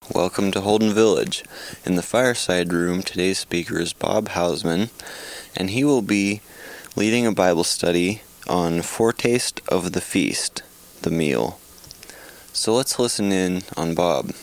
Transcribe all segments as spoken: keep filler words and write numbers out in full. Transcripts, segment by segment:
Welcome to Holden Village. In the fireside room, today's speaker is Bob Hausman, and he will be leading a Bible study on Foretaste of the Feast, the meal. So let's listen in on Bob.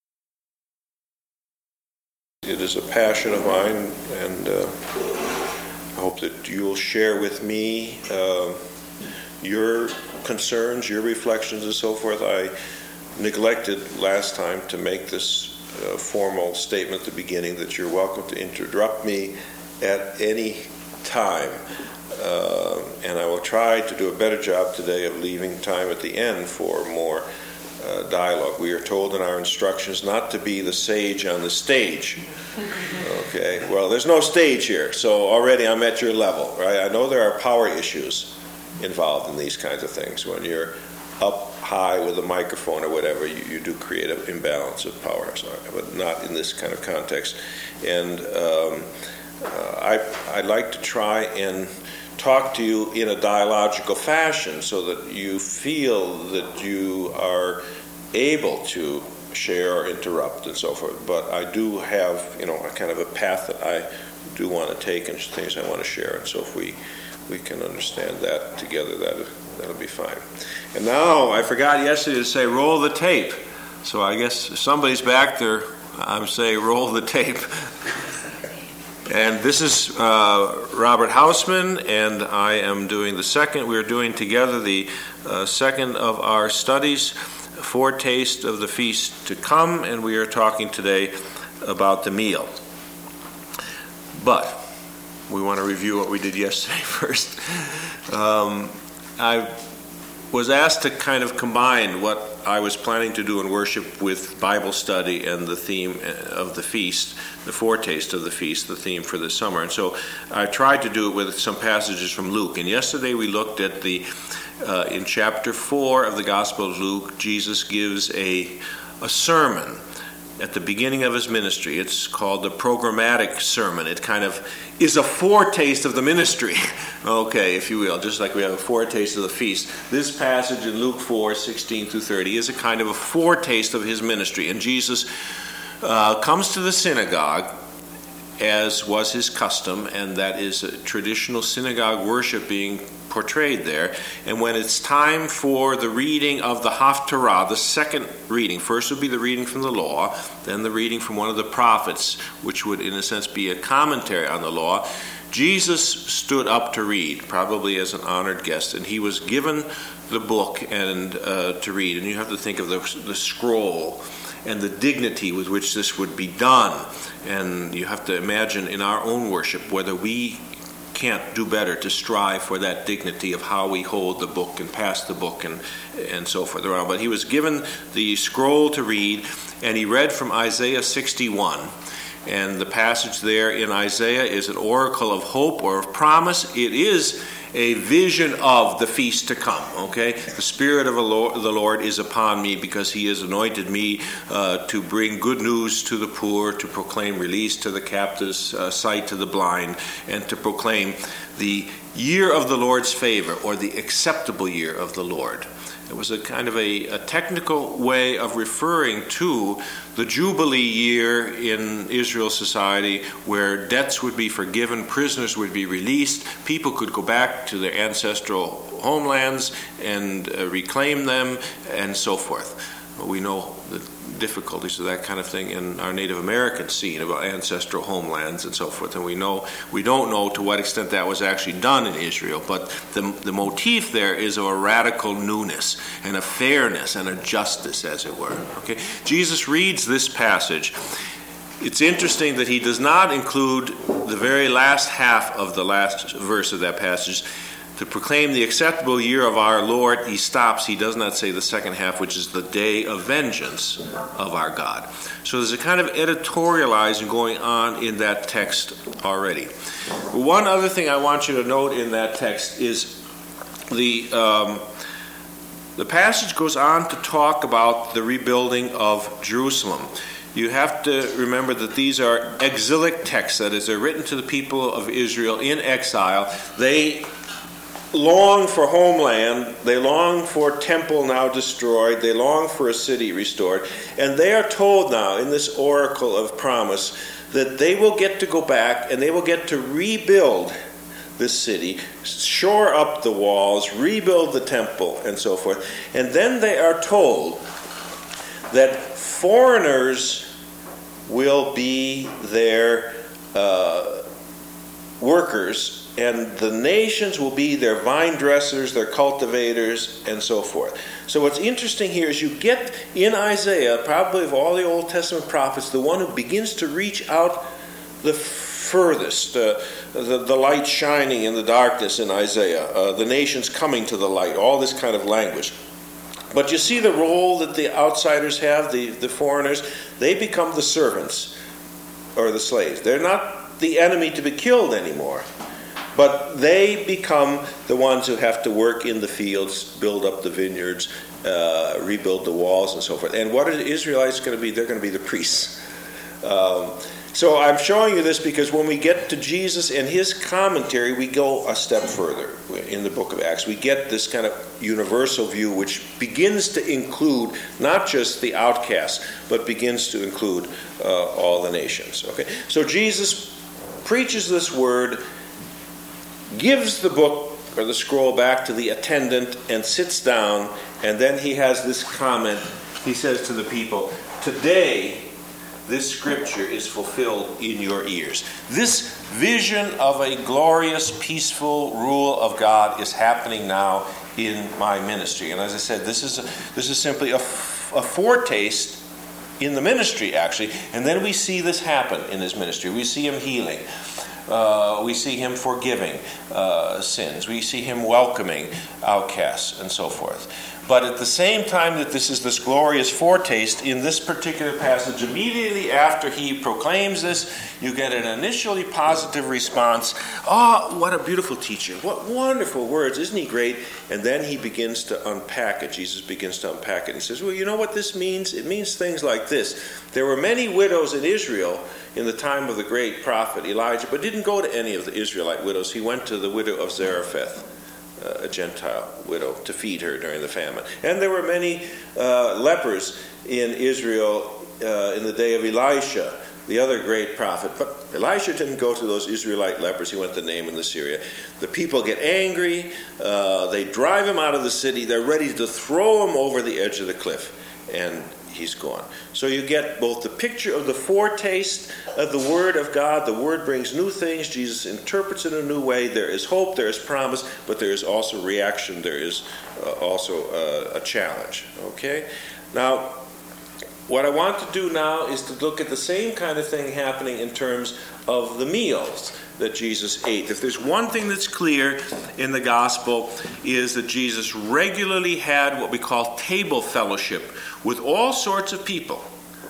It is a passion of mine, and uh, I hope that you'll share with me uh, your concerns, your reflections, and so forth. I neglected last time to make this uh, formal statement at the beginning that you're welcome to interrupt me at any time. Uh, and I will try to do a better job today of leaving time at the end for more uh, dialogue. We are told in our instructions not to be the sage on the stage. Okay, well, there's no stage here, so already I'm at your level, right? I know there are power issues involved in these kinds of things. When you're up high with a microphone or whatever, you, you do create an imbalance of power, so, but not in this kind of context. And um, uh, I, I'd like to try and talk to you in a dialogical fashion so that you feel that you are able to share or interrupt and so forth. But I do have, you know, a kind of a path that I do want to take and things I want to share. And so if we, we can understand that together, that that'll be fine. And now, I forgot yesterday to say roll the tape. So I guess if somebody's back there, I'm saying roll the tape. And this is uh, Robert Hausman, and I am doing the second. We're doing together the uh, second of our studies, Foretaste of the Feast to Come, and we are talking today about the meal. But we want to review what we did yesterday first. Um, I was asked to kind of combine what I was planning to do in worship with Bible study and the theme of the feast, the foretaste of the feast, the theme for this summer. And so I tried to do it with some passages from Luke. And yesterday we looked at the, uh, in chapter four of the Gospel of Luke, Jesus gives a, a sermon at the beginning of his ministry. It's called the programmatic sermon. It kind of is a foretaste of the ministry, okay, if you will, just like we have a foretaste of the feast. This passage in Luke four, sixteen through thirty is a kind of a foretaste of his ministry. And Jesus uh, comes to the synagogue, as was his custom, and that is a traditional synagogue worship being portrayed there. And when it's time for the reading of the Haftarah, the second reading, first would be the reading from the law, then the reading from one of the prophets, which would in a sense be a commentary on the law, Jesus stood up to read, probably as an honored guest, and he was given the book and uh, to read. And you have to think of the, the scroll and the dignity with which this would be done. And you have to imagine in our own worship whether we can't do better to strive for that dignity of how we hold the book and pass the book and and so forth around. But he was given the scroll to read, and he read from Isaiah sixty-one. And the passage there in Isaiah is an oracle of hope or of promise. It is a vision of the feast to come, okay? The Spirit of the Lord is upon me because he has anointed me uh, to bring good news to the poor, to proclaim release to the captives, uh, sight to the blind, and to proclaim the year of the Lord's favor, or the acceptable year of the Lord. It was a kind of a, a technical way of referring to the Jubilee year in Israel's society, where debts would be forgiven, prisoners would be released, people could go back to their ancestral homelands and uh, reclaim them, and so forth. We know the difficulties of that kind of thing in our Native American scene about ancestral homelands and so forth, and we know we don't know to what extent that was actually done in Israel, but the the motif there is of a radical newness and a fairness and a justice, as it were. Okay, Jesus reads this passage. It's interesting that he does not include the very last half of the last verse of that passage. To proclaim the acceptable year of our Lord, he stops. He does not say the second half, which is the day of vengeance of our God. So there's a kind of editorializing going on in that text already. One other thing I want you to note in that text is the um, the passage goes on to talk about the rebuilding of Jerusalem. You have to remember that these are exilic texts, that is, they're written to the people of Israel in exile. They long for homeland, they long for temple now destroyed, they long for a city restored, and they are told now in this oracle of promise that they will get to go back and they will get to rebuild this city, shore up the walls, rebuild the temple, and so forth. And then they are told that foreigners will be their uh, workers, and the nations will be their vine dressers, their cultivators, and so forth. So what's interesting here is you get in Isaiah, probably of all the Old Testament prophets, the one who begins to reach out the furthest, uh, the, the light shining in the darkness in Isaiah, uh, the nations coming to the light, all this kind of language. But you see the role that the outsiders have, the, the foreigners, they become the servants or the slaves. They're not the enemy to be killed anymore. But they become the ones who have to work in the fields, build up the vineyards, uh, rebuild the walls, and so forth. And what are the Israelites going to be? They're going to be the priests. Um, so I'm showing you this because when we get to Jesus and his commentary, we go a step further in the book of Acts. We get this kind of universal view which begins to include not just the outcasts, but begins to include uh, all the nations. Okay, so Jesus preaches this word, gives the book or the scroll back to the attendant and sits down, and then he has this comment. He says to the people, "Today this scripture is fulfilled in your ears." This vision of a glorious, peaceful rule of God is happening now in my ministry. And as I said, this is a, this is simply a, a foretaste in the ministry, actually. And then we see this happen in his ministry. We see him healing. Uh, we see him forgiving uh, sins. We see him welcoming outcasts and so forth. But at the same time that this is this glorious foretaste, in this particular passage, immediately after he proclaims this, you get an initially positive response. "Oh, what a beautiful teacher. What wonderful words. Isn't he great?" And then he begins to unpack it. Jesus begins to unpack it. He says, "Well, you know what this means? It means things like this. There were many widows in Israel in the time of the great prophet Elijah, but didn't go to any of the Israelite widows. He went to the widow of Zarephath, a Gentile widow, to feed her during the famine. And there were many uh, lepers in Israel uh, in the day of Elisha, the other great prophet. But Elisha didn't go to those Israelite lepers. He went to Naaman the Syrian. The people get angry. Uh, they drive him out of the city. They're ready to throw him over the edge of the cliff. And he's gone." So you get both the picture of the foretaste of the Word of God. The Word brings new things. Jesus interprets it in a new way. There is hope. There is promise. But there is also reaction. There is uh, also uh, a challenge. Okay? Now, what I want to do now is to look at the same kind of thing happening in terms of the meals that Jesus ate. If there's one thing that's clear in the gospel, is that Jesus regularly had what we call table fellowship with all sorts of people.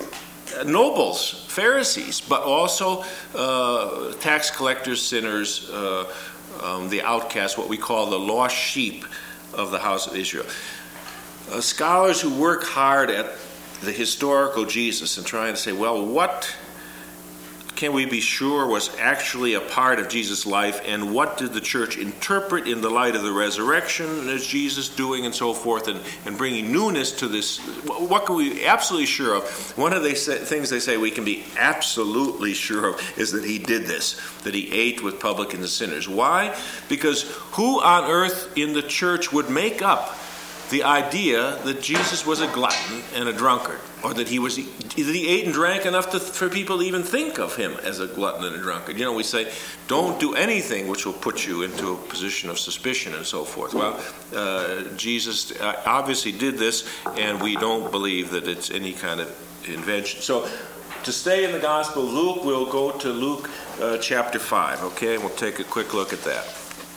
Nobles, Pharisees, but also uh, tax collectors, sinners, uh, um, the outcasts, what we call the lost sheep of the house of Israel. Uh, scholars who work hard at the historical Jesus and trying to say, well, what can we be sure was actually a part of Jesus' life, and what did the church interpret in the light of the resurrection as Jesus doing, and so forth, and, and bringing newness to this? What can we be absolutely sure of? One of the things they say we can be absolutely sure of is that he did this, that he ate with publicans and sinners. Why? Because who on earth in the church would make up the idea that Jesus was a glutton and a drunkard, or that he was that he ate and drank enough to, for people to even think of him as a glutton and a drunkard? You know, we say, don't do anything which will put you into a position of suspicion and so forth. Well, uh, Jesus obviously did this, and we don't believe that it's any kind of invention. So, to stay in the Gospel of Luke, we'll go to Luke uh, chapter five, okay? We'll take a quick look at that.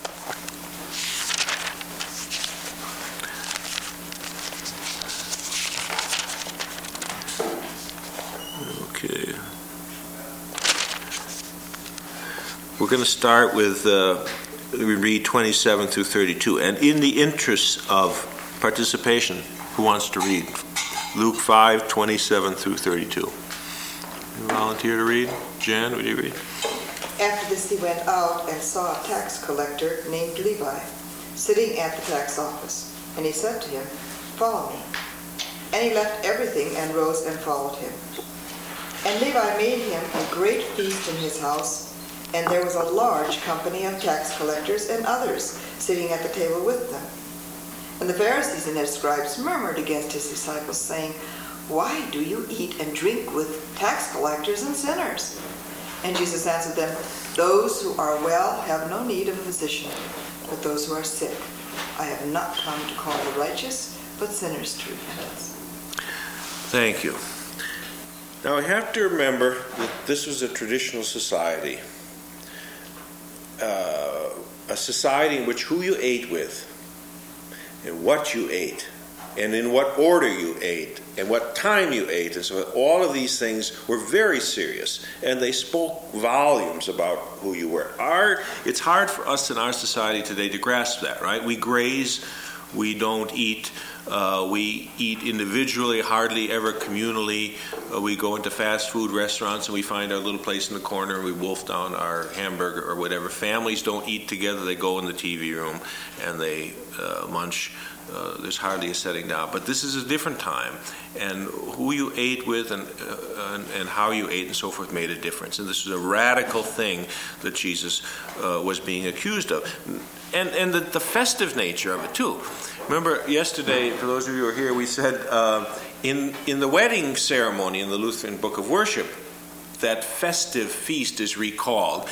Okay. We're going to start with, uh, we read twenty-seven through thirty-two. And in the interest of participation, who wants to read? Luke five, twenty-seven through thirty-two. You volunteer to read? Jan, would you read? After this he went out and saw a tax collector named Levi sitting at the tax office. And he said to him, "Follow me." And he left everything and rose and followed him. And Levi made him a great feast in his house, and there was a large company of tax collectors and others sitting at the table with them. And the Pharisees and their scribes murmured against his disciples, saying, "Why do you eat and drink with tax collectors and sinners?" And Jesus answered them, "Those who are well have no need of a physician, but those who are sick. I have not come to call the righteous, but sinners to repentance." Thank you. Now, we have to remember that this was a traditional society, uh, a society in which who you ate with, and what you ate, and in what order you ate, and what time you ate, and so all of these things were very serious, and they spoke volumes about who you were. Our, it's hard for us in our society today to grasp that, right? We graze, we don't eat. Uh, we eat individually, hardly ever communally. Uh, we go into fast food restaurants and we find our little place in the corner and we wolf down our hamburger or whatever. Families don't eat together. They go in the T V room and they uh, munch. Uh, there's hardly a setting down. But this is a different time. And who you ate with and, uh, and, and how you ate and so forth made a difference. And this was a radical thing that Jesus uh, was being accused of. And, and the, the festive nature of it, too. Remember, yesterday, for those of you who are here, we said uh, in, in the wedding ceremony in the Lutheran Book of Worship, that festive feast is recalled,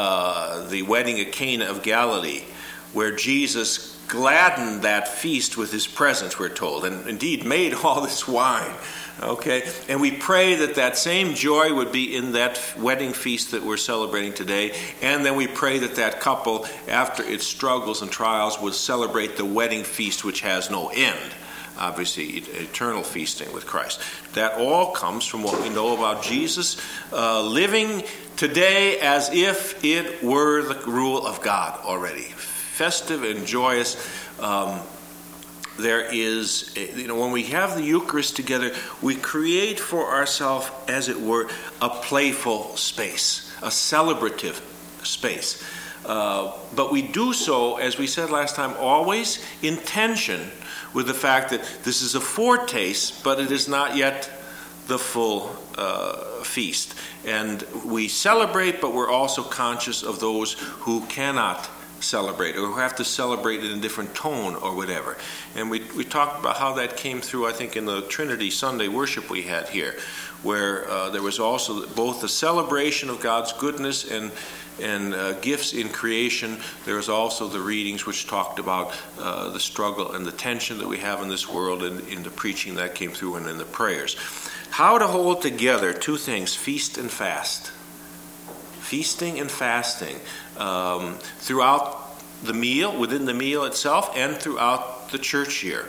uh, the wedding at Cana of Galilee, where Jesus gladdened that feast with his presence, we're told, and indeed made all this wine. Okay, and we pray that that same joy would be in that wedding feast that we're celebrating today, and then we pray that that couple, after its struggles and trials, would celebrate the wedding feast which has no end, obviously eternal feasting with Christ. That all comes from what we know about Jesus uh, living today as if it were the rule of God already. Festive and joyous. Um, There is, you know, when we have the Eucharist together, we create for ourselves, as it were, a playful space, a celebrative space. Uh, but we do so, as we said last time, always in tension with the fact that this is a foretaste, but it is not yet the full uh, feast. And we celebrate, but we're also conscious of those who cannot celebrate or who have to celebrate in a different tone or whatever. And we we talked about how that came through, I think, in the Trinity Sunday worship we had here, where uh, there was also both the celebration of God's goodness and and uh, gifts in creation. There was also the readings which talked about uh, the struggle and the tension that we have in this world, and in the preaching that came through, and in the prayers. How to hold together two things, feast and fast. Feasting and fasting um, throughout the meal, within the meal itself, and throughout the church year.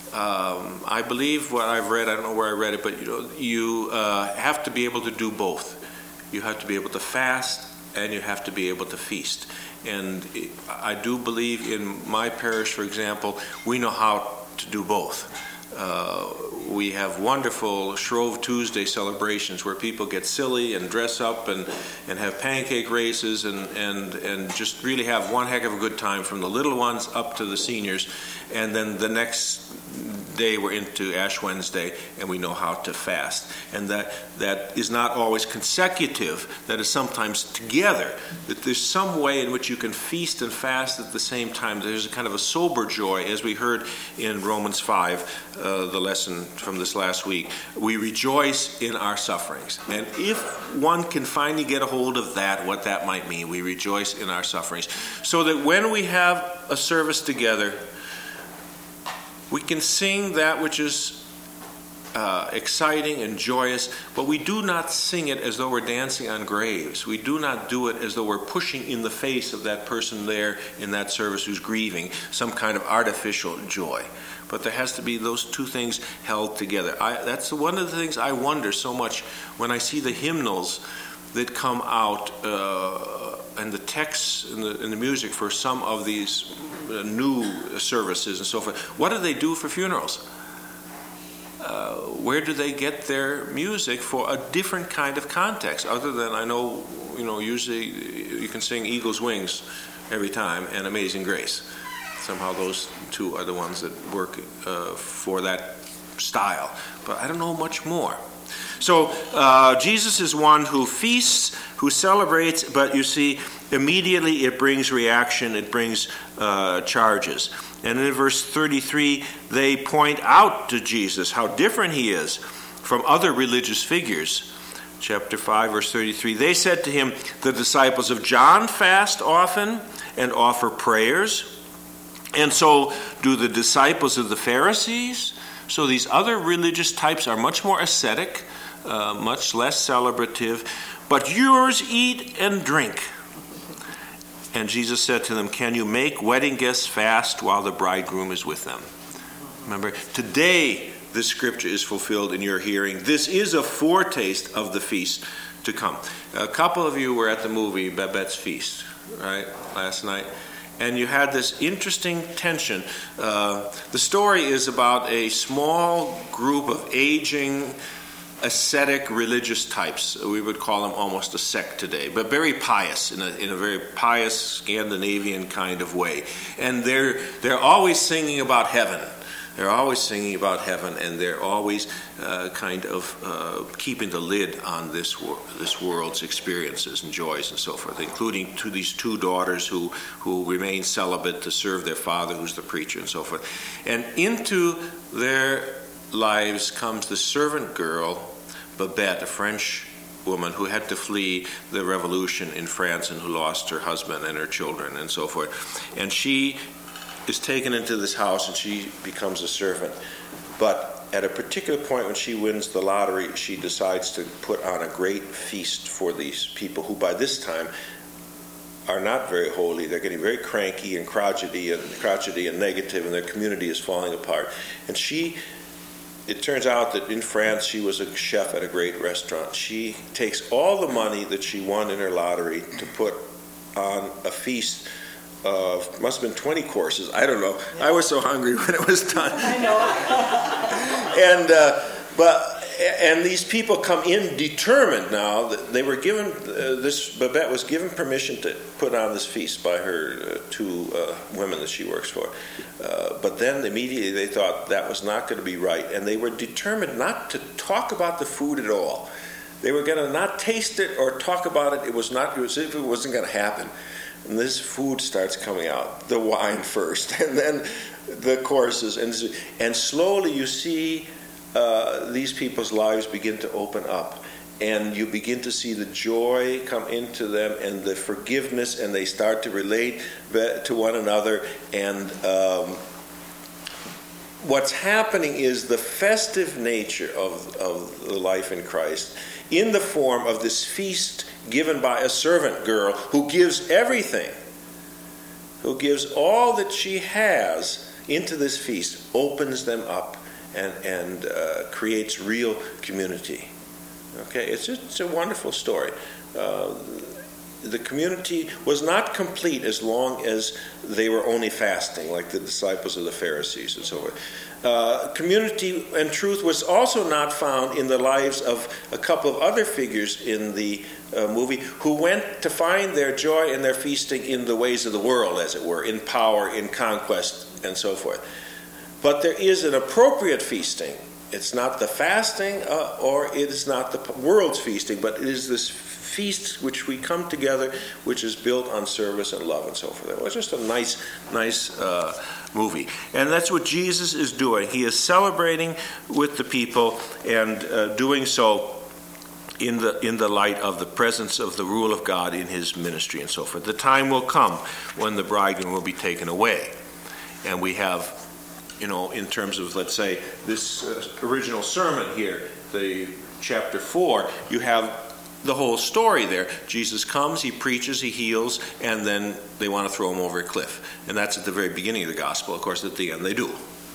Um, I believe what I've read, I don't know where I read it, but you know, you uh, have to be able to do both. You have to be able to fast, and you have to be able to feast. And I do believe in my parish, for example, we know how to do both. Uh, we have wonderful Shrove Tuesday celebrations where people get silly and dress up and, and have pancake races and, and, and just really have one heck of a good time, from the little ones up to the seniors. And then the next day we're into Ash Wednesday and we know how to fast. And that that is not always consecutive, that is sometimes together. That there's some way in which you can feast and fast at the same time. There's a kind of a sober joy, as we heard in Romans five, uh, the lesson from this last week. We rejoice in our sufferings. And if one can finally get a hold of that, what that might mean, we rejoice in our sufferings. So that when we have a service together, we can sing that which is uh, exciting and joyous, but we do not sing it as though we're dancing on graves. We do not do it as though we're pushing in the face of that person there in that service who's grieving, some kind of artificial joy. But there has to be those two things held together. I, that's one of the things I wonder so much when I see the hymnals that come out uh, and the texts and the, and the music for some of these uh, new services and so forth. What do they do for funerals? Uh, where do they get their music for a different kind of context? Other than, I know, you know, usually you can sing Eagle's Wings every time and Amazing Grace. somehow those two are the ones that work uh, for that style. But I don't know much more. So uh, Jesus is one who feasts, who celebrates, but you see, immediately it brings reaction, it brings uh, charges. And in verse thirty-three, they point out to Jesus how different he is from other religious figures. Chapter five, verse thirty-three, they said to him, the disciples of John fast often and offer prayers, and so do the disciples of the Pharisees. So these other religious types are much more ascetic, uh, much less celebrative, but yours eat and drink. And Jesus said to them, can you make wedding guests fast while the bridegroom is with them? Remember, today this scripture is fulfilled in your hearing. This is a foretaste of the feast to come. A couple of you were at the movie Babette's Feast, right, last night. And you had this interesting tension. Uh, the story is about a small group of aging, ascetic religious types. We would call them almost a sect today, but very pious, in a, in a very pious Scandinavian kind of way. And they're, they're always singing about heaven. They're always singing about heaven, and they're always uh, kind of uh, keeping the lid on this wor- this world's experiences and joys and so forth, including to these two daughters who, who remain celibate to serve their father, who's the preacher, and so forth. And into their lives comes the servant girl, Babette, a French woman who had to flee the revolution in France and who lost her husband and her children and so forth. And she is taken into this house and she becomes a servant. But at a particular point when she wins the lottery, she decides to put on a great feast for these people who by this time are not very holy. They're getting very cranky and crotchety and crotchety and negative, and their community is falling apart. And she, it turns out that in France she was a chef at a great restaurant. She takes all the money that she won in her lottery to put on a feast of, must have been twenty courses, I don't know. Yeah. I was so hungry when it was done. I know. and uh, but and these people come in determined now that they were given uh, this Babette was given permission to put on this feast by her uh, two uh, women that she works for. Uh, but then immediately they thought that was not going to be right, and they were determined not to talk about the food at all. They were going to not taste it or talk about it. It was not. It was, it wasn't going to happen. And this food starts coming out, the wine first, and then the courses. And, and slowly you see uh, these people's lives begin to open up. And you begin to see the joy come into them and the forgiveness, and they start to relate to one another. And um, what's happening is the festive nature of, of the life in Christ in the form of this feast given by a servant girl who gives everything, who gives all that she has into this feast, opens them up and, and uh, creates real community. Okay, it's, it's a wonderful story. Uh, the community was not complete as long as they were only fasting, like the disciples of the Pharisees and so forth. Uh, community and truth was also not found in the lives of a couple of other figures in the uh, movie who went to find their joy and their feasting in the ways of the world, as it were, in power, in conquest, and so forth. But there is an appropriate feasting. It's not the fasting uh, or it is not the world's feasting, but it is this feast which we come together, which is built on service and love and so forth. It was just a nice, nice uh, movie. And that's what Jesus is doing. He is celebrating with the people and uh, doing so in the in the light of the presence of the rule of God in his ministry and so forth. The time will come when the bridegroom will be taken away. And we have, you know, in terms of, let's say, this uh, original sermon here, the chapter four, you have the whole story there. Jesus comes, he preaches, he heals, and then they want to throw him over a cliff. And that's at the very beginning of the gospel. Of course, at the end they do.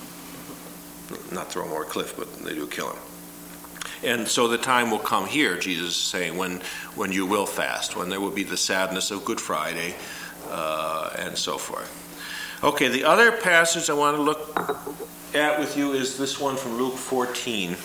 Not throw him over a cliff, but they do kill him. And so the time will come here, Jesus is saying, when, when you will fast, when there will be the sadness of Good Friday, uh, and so forth. Okay, the other passage I want to look at with you is this one from Luke fourteen.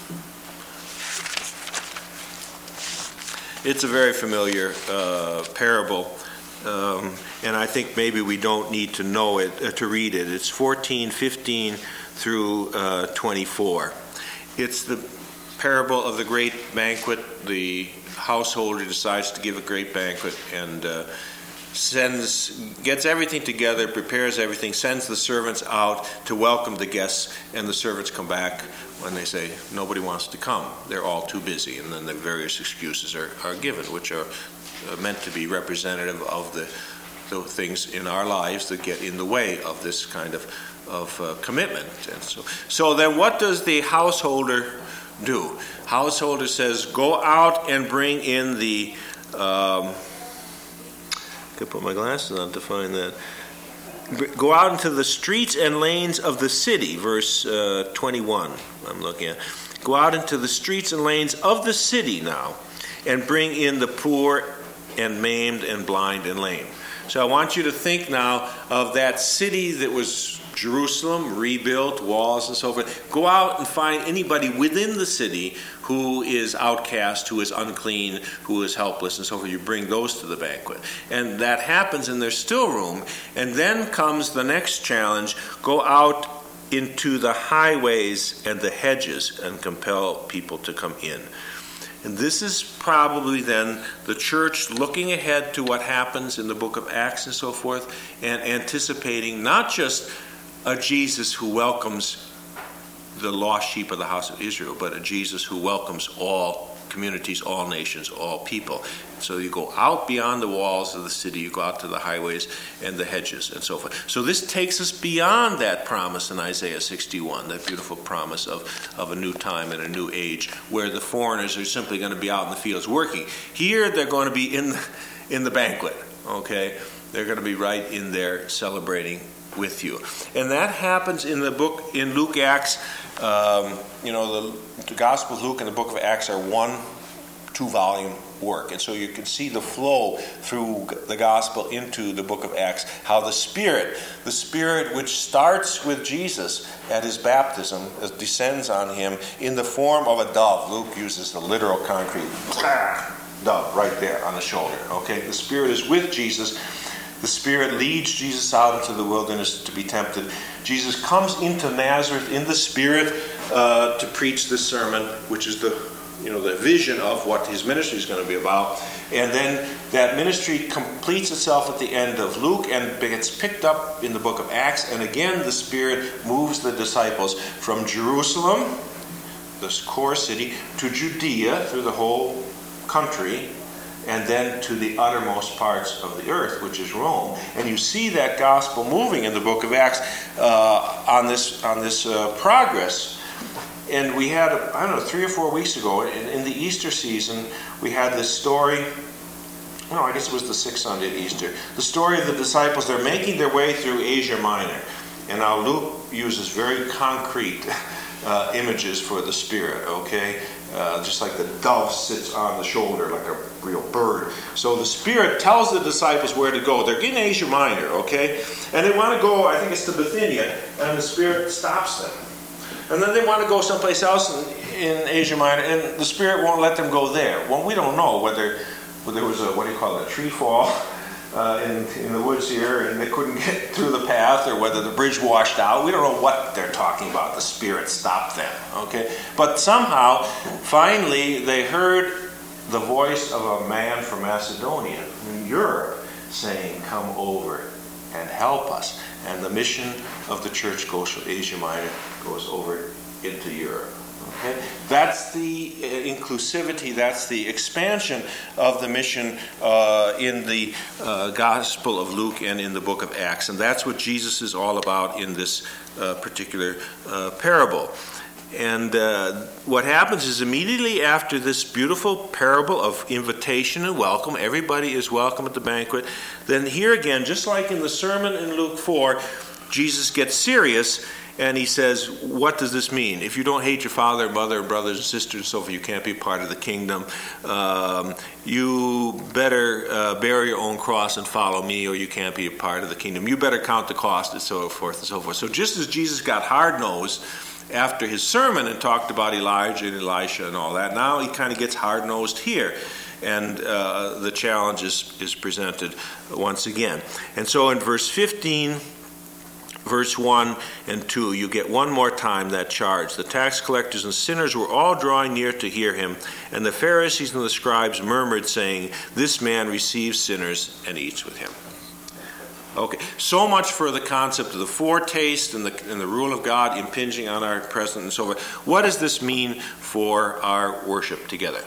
It's a very familiar uh, parable um, and I think maybe we don't need to know it, uh, to read it. It's fourteen, fifteen through uh, twenty-four. It's the parable of the great banquet. The householder decides to give a great banquet and uh, sends, gets everything together, prepares everything, sends the servants out to welcome the guests, and the servants come back when they say nobody wants to come. They're all too busy, and then the various excuses are, are given, which are meant to be representative of the, the things in our lives that get in the way of this kind of, of uh, commitment. And so, so then what does the householder do? Householder says, go out and bring in the... Um, I could put my glasses on to find that. Go out into the streets and lanes of the city, verse uh, twenty-one, I'm looking at. Go out into the streets and lanes of the city now, and bring in the poor and maimed and blind and lame. So I want you to think now of that city that was Jerusalem, rebuilt, walls and so forth. Go out and find anybody within the city who is outcast, who is unclean, who is helpless and so forth. You bring those to the banquet. And that happens, and there's still room. And then comes the next challenge. Go out into the highways and the hedges and compel people to come in. And this is probably then the church looking ahead to what happens in the book of Acts and so forth, and anticipating not just a Jesus who welcomes the lost sheep of the house of Israel, but a Jesus who welcomes all communities, all nations, all people. So you go out beyond the walls of the city, you go out to the highways and the hedges and so forth. So this takes us beyond that promise in Isaiah sixty-one, that beautiful promise of, of a new time and a new age, where the foreigners are simply going to be out in the fields working. Here they're going to be in the, in the banquet, okay? They're going to be right in there celebrating with you. And that happens in the book, in Luke, Acts. Um, you know, the, the Gospel of Luke and the book of Acts are one two-volume work. And so you can see the flow through the Gospel into the book of Acts, how the Spirit, the Spirit which starts with Jesus at his baptism, descends on him in the form of a dove. Luke uses the literal concrete dove right there on the shoulder. Okay, the Spirit is with Jesus. The Spirit leads Jesus out into the wilderness to be tempted. Jesus comes into Nazareth in the Spirit uh, to preach this sermon, which is the, you know, the vision of what his ministry is going to be about. And then that ministry completes itself at the end of Luke and gets picked up in the book of Acts. And again, the Spirit moves the disciples from Jerusalem, this core city, to Judea, through the whole country, and then to the uttermost parts of the earth, which is Rome. And you see that gospel moving in the book of Acts uh, on this on this uh, progress. And we had, I don't know, three or four weeks ago, in, in the Easter season, we had this story, no, I guess it was the sixth Sunday of Easter, the story of the disciples. They're making their way through Asia Minor. And now Luke uses very concrete uh, images for the Spirit, okay? Uh, just like the dove sits on the shoulder like a real bird. So the Spirit tells the disciples where to go. They're in Asia Minor, okay? And they want to go, I think it's to Bithynia, and the Spirit stops them. And then they want to go someplace else in, in Asia Minor, and the Spirit won't let them go there. Well, we don't know whether, whether there was a, what do you call it, a tree fall uh, in, in the woods here, and they couldn't get through the path, or whether the bridge washed out. We don't know what they're talking about. The Spirit stopped them, okay? But somehow, finally, they heard the voice of a man from Macedonia, in Europe, saying, come over and help us. And the mission of the church goes from Asia Minor, goes over into Europe. Okay? That's the uh, inclusivity, that's the expansion of the mission uh, in the uh, Gospel of Luke and in the book of Acts. And that's what Jesus is all about in this uh, particular uh, parable. And uh, what happens is immediately after this beautiful parable of invitation and welcome, everybody is welcome at the banquet, then here again, just like in the sermon in Luke four, Jesus gets serious and he says, what does this mean? If you don't hate your father, mother, brothers, and sisters, and so forth, you can't be part of the kingdom. Um, you better uh, bear your own cross and follow me, or you can't be a part of the kingdom. You better count the cost, and so forth and so forth. So just as Jesus got hard-nosed after his sermon and talked about Elijah and Elisha and all that. Now he kind of gets hard-nosed here, and uh, the challenge is, is presented once again. And so in verse fifteen, verse one and two, you get one more time that charge. The tax collectors and sinners were all drawing near to hear him, and the Pharisees and the scribes murmured, saying, "This man receives sinners and eats with him." Okay, so much for the concept of the foretaste and the, and the rule of God impinging on our present and so forth. What does this mean for our worship together?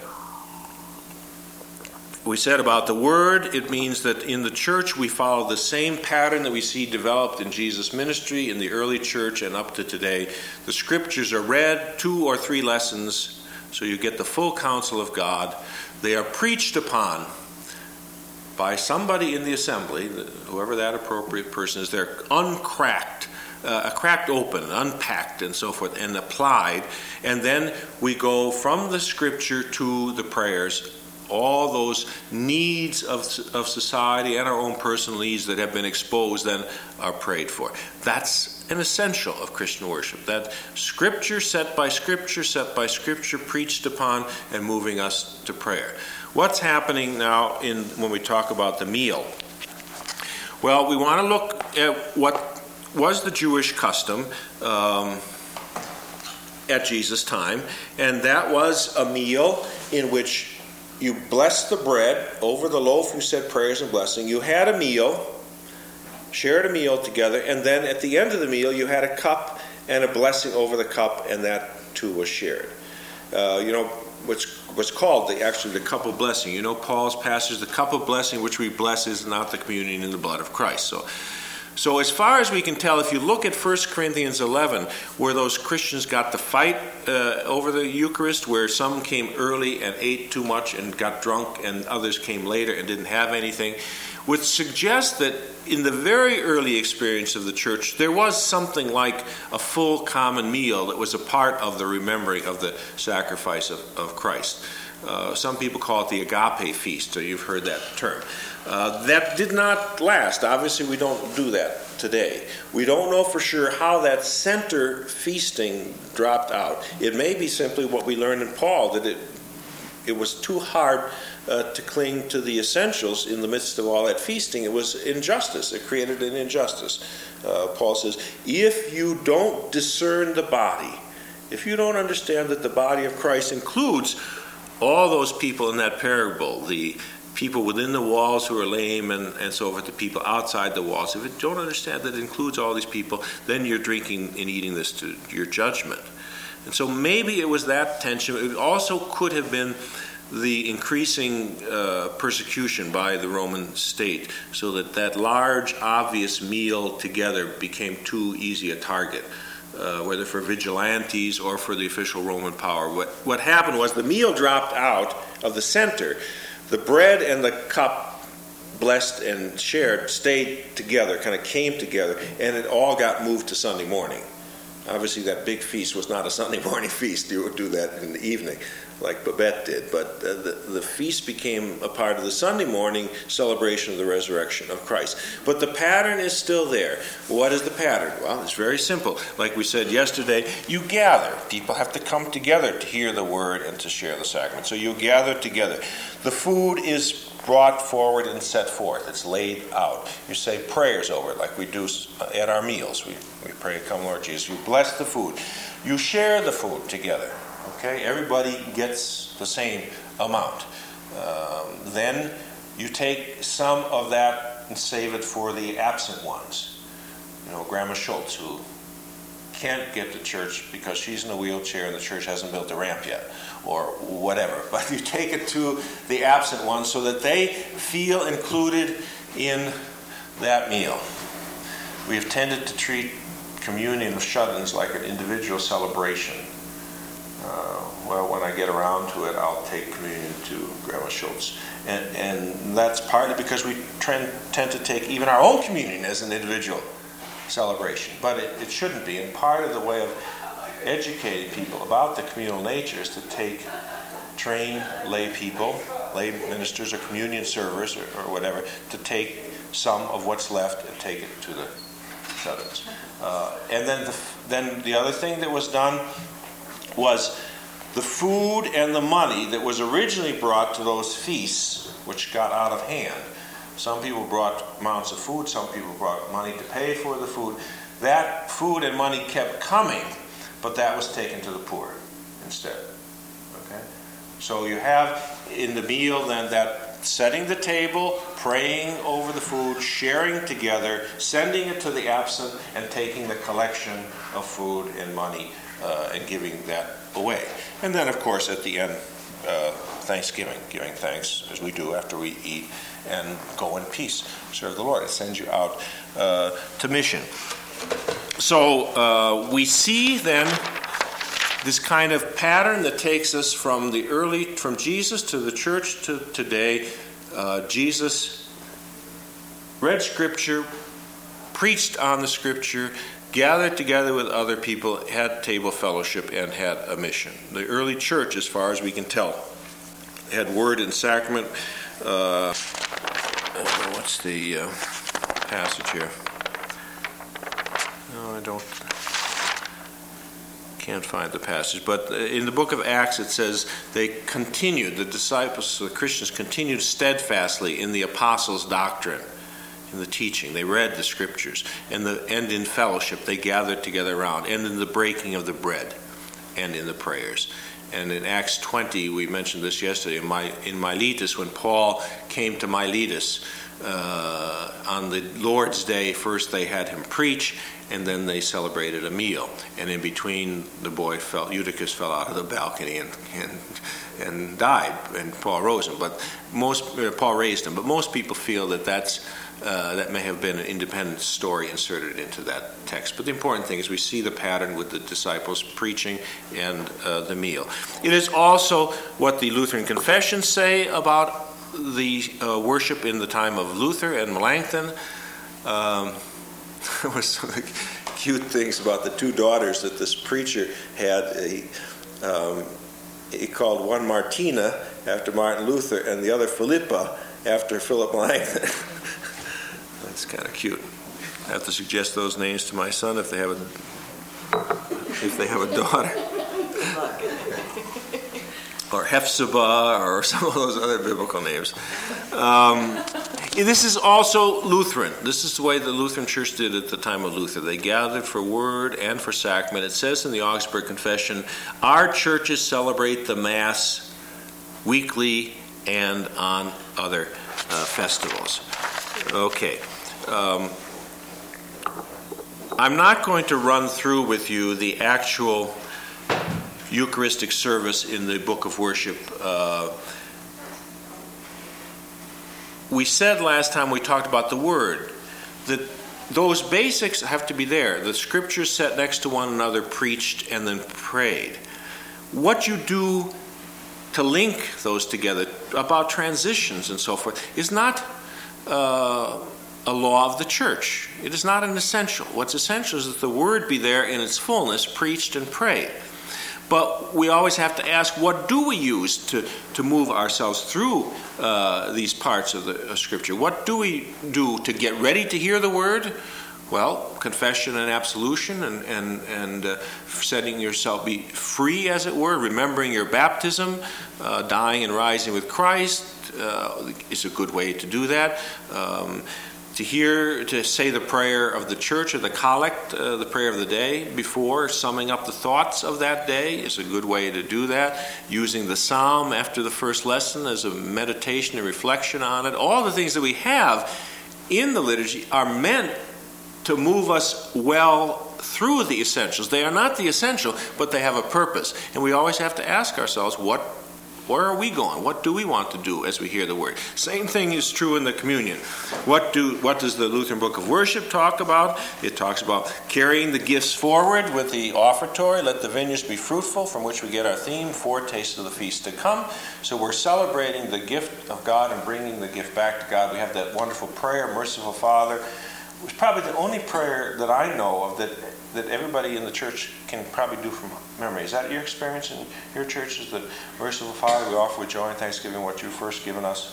We said about the word, it means that in the church we follow the same pattern that we see developed in Jesus' ministry in the early church and up to today. The scriptures are read, two or three lessons, so you get the full counsel of God. They are preached upon by somebody in the assembly, whoever that appropriate person is. They're uncracked, uh, cracked open, unpacked, and so forth, and applied. And then we go from the scripture to the prayers. All those needs of, of society and our own personal needs that have been exposed then are prayed for. That's an essential of Christian worship. That scripture set by scripture, set by scripture, preached upon, and moving us to prayer. What's happening now in when we talk about the meal? Well, we want to look at what was the Jewish custom um, at Jesus' time, and that was a meal in which you blessed the bread. Over the loaf you said prayers and blessing. You had a meal, shared a meal together, and then at the end of the meal you had a cup and a blessing over the cup, and that too was shared. Uh, you know, what's what's called the actually the cup of blessing. You know Paul's passage, the cup of blessing which we bless is not the communion in the blood of Christ. So So as far as we can tell, if you look at First Corinthians eleven, where those Christians got the fight uh, over the Eucharist, where some came early and ate too much and got drunk, and others came later and didn't have anything, would suggest that in the very early experience of the church, there was something like a full common meal that was a part of the remembering of the sacrifice of, of Christ. Uh, some people call it the agape feast, so you've heard that term. Uh, that did not last. Obviously, we don't do that today. We don't know for sure how that center feasting dropped out. It may be simply what we learned in Paul, that it it was too hard uh, to cling to the essentials in the midst of all that feasting. It was injustice. It created an injustice. Uh, Paul says, if you don't discern the body, if you don't understand that the body of Christ includes all those people in that parable, the people within the walls who are lame and, and so forth, the people outside the walls, if you don't understand that it includes all these people, then you're drinking and eating this to your judgment. And so maybe it was that tension. It also could have been the increasing uh, persecution by the Roman state, so that that large, obvious meal together became too easy a target. Uh, whether for vigilantes or for the official Roman power. What, what happened was the meal dropped out of the center. The bread and the cup, blessed and shared, stayed together, kind of came together, and it all got moved to Sunday morning. Obviously, that big feast was not a Sunday morning feast. You would do that in the evening, like Babette did. But uh, the, the feast became a part of the Sunday morning celebration of the resurrection of Christ. But the pattern is still there. What is the pattern? Well, it's very simple. Like we said yesterday, you gather. People have to come together to hear the word and to share the sacrament. So you gather together. The food is brought forward and set forth. It's laid out. You say prayers over it like we do at our meals. We, we pray, come Lord Jesus. You bless the food. You share the food together. Okay, everybody gets the same amount. Um, then you take some of that and save it for the absent ones. You know, Grandma Schultz, who can't get to church because she's in a wheelchair and the church hasn't built a ramp yet, or whatever. But you take it to the absent ones so that they feel included in that meal. We have tended to treat communion of shut-ins like an individual celebration. Uh, well, when I get around to it, I'll take communion to Grandma Schultz. And, and that's partly because we trend, tend to take even our own communion as an individual celebration. But it, it shouldn't be. And part of the way of educating people about the communal nature is to take, train lay people, lay ministers or communion servers or, or whatever, to take some of what's left and take it to the shut-ins. Uh, and then the, then the other thing that was done was the food and the money that was originally brought to those feasts, which got out of hand. Some people brought amounts of food, some people brought money to pay for the food. That food and money kept coming, but that was taken to the poor instead. Okay? So you have in the meal then that setting the table, praying over the food, sharing together, sending it to the absent, and taking the collection of food and money uh, and giving that away. And then, of course, at the end, uh, Thanksgiving, giving thanks as we do after we eat, and go in peace, serve the Lord. It sends you out uh, to mission. So uh, we see then this kind of pattern that takes us from the early, from Jesus to the church to today. Uh, Jesus read Scripture, preached on the Scripture, gathered together with other people, had table fellowship, and had a mission. The early church, as far as we can tell, had word and sacrament. Uh, what's the uh, passage here? No, I don't. Can't find the passage. But in the book of Acts, it says they continued. The disciples, the Christians, continued steadfastly in the apostles' doctrine, in the teaching. They read the Scriptures, and the and in fellowship they gathered together around, and in the breaking of the bread, and in the prayers. And in Acts twenty, we mentioned this yesterday, in, My, in Miletus, when Paul came to Miletus uh, on the Lord's Day, first they had him preach, and then they celebrated a meal. And in between, the boy fell, Eutychus fell out of the balcony and and, and died, and Paul rose him. But most uh, Paul raised him. But most people feel that that's Uh, that may have been an independent story inserted into that text. But the important thing is we see the pattern with the disciples preaching and uh, the meal. It is also what the Lutheran confessions say about the uh, worship in the time of Luther and Melanchthon. Um, there were some cute things about the two daughters that this preacher had. He, um, he called one Martina after Martin Luther and the other Philippa after Philip Melanchthon. That's kind of cute. I have to suggest those names to my son if they have a if they have a daughter. Or Hephzibah, or some of those other biblical names. Um, this is also Lutheran. This is the way the Lutheran Church did at the time of Luther. They gathered for word and for sacrament. It says in the Augsburg Confession, our churches celebrate the Mass weekly and on other uh, festivals. Okay. Um, I'm not going to run through with you the actual Eucharistic service in the Book of Worship. Uh, we said last time we talked about the Word that those basics have to be there. The Scriptures set next to one another, preached and then prayed. What you do to link those together about transitions and so forth is not Uh, a law of the church. It is not an essential. What's essential is that the word be there in its fullness, preached and prayed. But we always have to ask, what do we use to, to move ourselves through uh, these parts of the of Scripture? What do we do to get ready to hear the word? Well, confession and absolution, and and and uh, setting yourself be free, as it were, remembering your baptism, uh, dying and rising with Christ uh, is a good way to do that. Um, to hear, to say the prayer of the church or the collect, uh, the prayer of the day before summing up the thoughts of that day is a good way to do that. Using the psalm after the first lesson as a meditation and reflection on it. All the things that we have in the liturgy are meant to move us well through the essentials. They are not the essential, but they have a purpose. And we always have to ask ourselves, what, where are we going? What do we want to do as we hear the word? Same thing is true in the communion. What do what does the Lutheran Book of Worship talk about? It talks about carrying the gifts forward with the offertory. Let the vineyards be fruitful, from which we get our theme, foretaste of the feast to come. So we're celebrating the gift of God and bringing the gift back to God. We have that wonderful prayer, Merciful Father. It's probably the only prayer that I know of that that everybody in the church can probably do from memory. Is that your experience in your church? Is that Merciful Father, we offer with joy and thanksgiving what you've first given us? I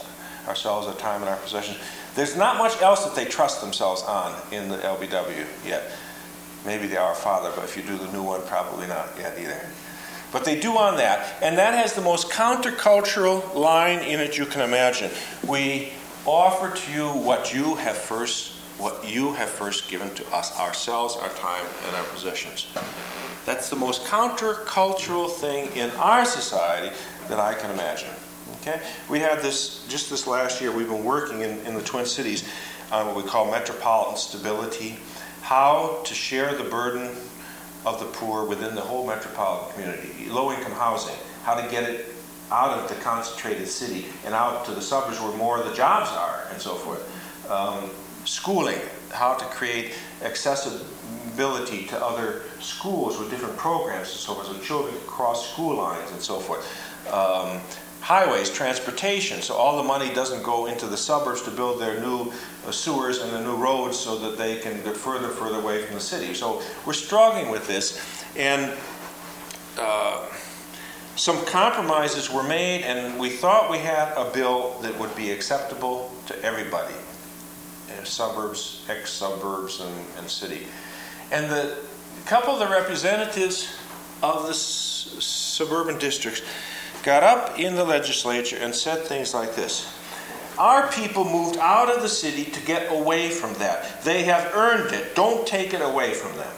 ourselves, our time, and our possessions. There's not much else that they trust themselves on in the L B W yet. Maybe the Our Father, but if you do the new one, probably not yet either. But they do on that, and that has the most countercultural line in it you can imagine. We offer to you what you have first, what you have first given to us, ourselves, our time, and our possessions. That's the most countercultural thing in our society that I can imagine. Okay, we had this just this last year. We've been working in, in the Twin Cities on what we call metropolitan stability, how to share the burden of the poor within the whole metropolitan community, low-income housing, how to get it out of the concentrated city and out to the suburbs where more of the jobs are, and so forth. Um, schooling, how to create accessibility to other schools with different programs and so forth, so children can cross school lines and so forth. Um, highways, transportation, so all the money doesn't go into the suburbs to build their new uh, sewers and the new roads so that they can get further further away from the city. So we're struggling with this, and uh, some compromises were made, and we thought we had a bill that would be acceptable to everybody, uh, suburbs, ex-suburbs, and, and city. And the a couple of the representatives of the s- suburban districts got up in the legislature and said things like this: our people moved out of the city to get away from that. They have earned it. Don't take it away from them.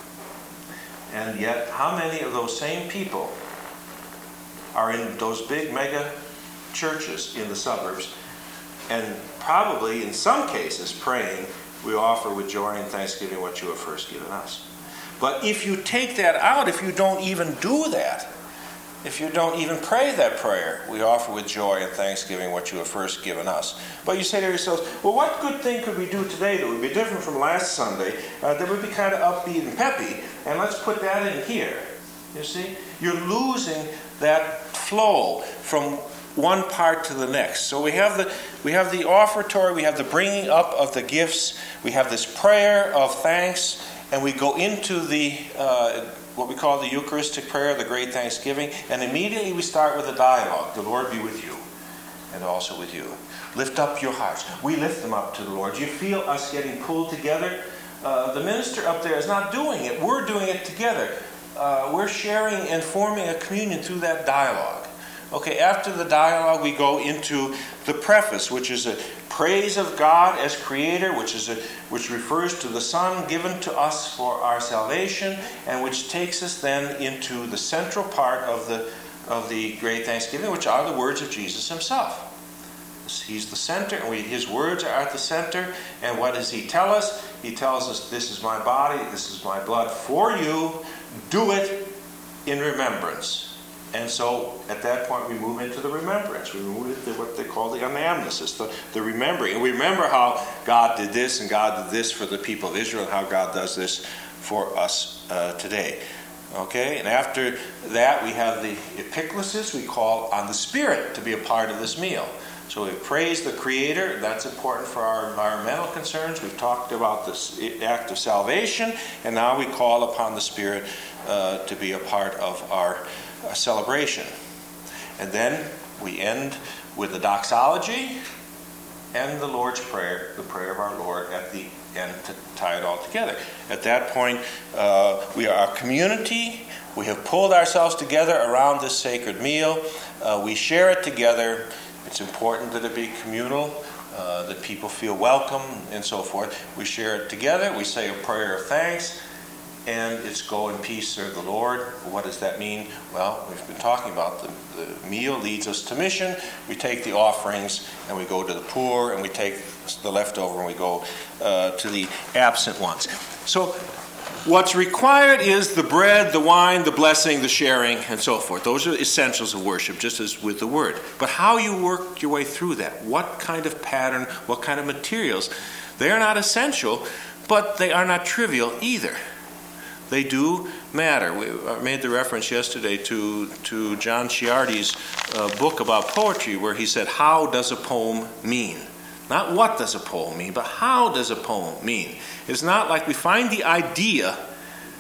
And yet, how many of those same people are in those big mega churches in the suburbs, and probably in some cases praying, we offer with joy and thanksgiving what you have first given us? But if you take that out, if you don't even do that, if you don't even pray that prayer, we offer with joy and thanksgiving what you have first given us. But you say to yourselves, well, what good thing could we do today that would be different from last Sunday, uh, that would be kind of upbeat and peppy, and let's put that in here. You see? You're losing that flow from one part to the next. So we have the we have the offertory, we have the bringing up of the gifts, we have this prayer of thanks, and we go into the uh, what we call the Eucharistic prayer, the Great Thanksgiving, and immediately we start with a dialogue. The Lord be with you, and also with you. Lift up your hearts. We lift them up to the Lord. Do you feel us getting pulled together? Uh, the minister up there is not doing it. We're doing it together. Uh, we're sharing and forming a communion through that dialogue. Okay, after the dialogue, we go into the preface, which is a praise of God as Creator, which is a which refers to the Son given to us for our salvation, and which takes us then into the central part of the of the Great Thanksgiving, which are the words of Jesus Himself. He's the center, and we, His words are at the center. And what does He tell us? He tells us, "This is my body, this is my blood for you. Do it in remembrance." And so, at that point, we move into the remembrance. We move into what they call the anamnesis, the, the remembering. And we remember how God did this, and God did this for the people of Israel, and how God does this for us uh, today. Okay? And after that, we have the epiclesis. We call on the Spirit to be a part of this meal. So we praise the Creator. That's important for our environmental concerns. We've talked about this act of salvation, and now we call upon the Spirit uh, to be a part of our uh, celebration. And then we end with the doxology and the Lord's Prayer, the prayer of our Lord at the end to tie it all together. At that point, uh, we are a community. We have pulled ourselves together around this sacred meal. Uh, we share it together. It's important that it be communal, uh, that people feel welcome, and so forth. We share it together. We say a prayer of thanks, and it's go in peace, serve the Lord. What does that mean? Well, we've been talking about the, the meal leads us to mission. We take the offerings, and we go to the poor, and we take the leftover, and we go uh, to the absent ones. So what's required is the bread, the wine, the blessing, the sharing, and so forth. Those are essentials of worship, just as with the word. But how you work your way through that, what kind of pattern, what kind of materials, they are not essential, but they are not trivial either. They do matter. We made the reference yesterday to, to John Ciardi's uh, book about poetry, where he said, how does a poem mean? Not what does a poem mean, but how does a poem mean? It's not like we find the idea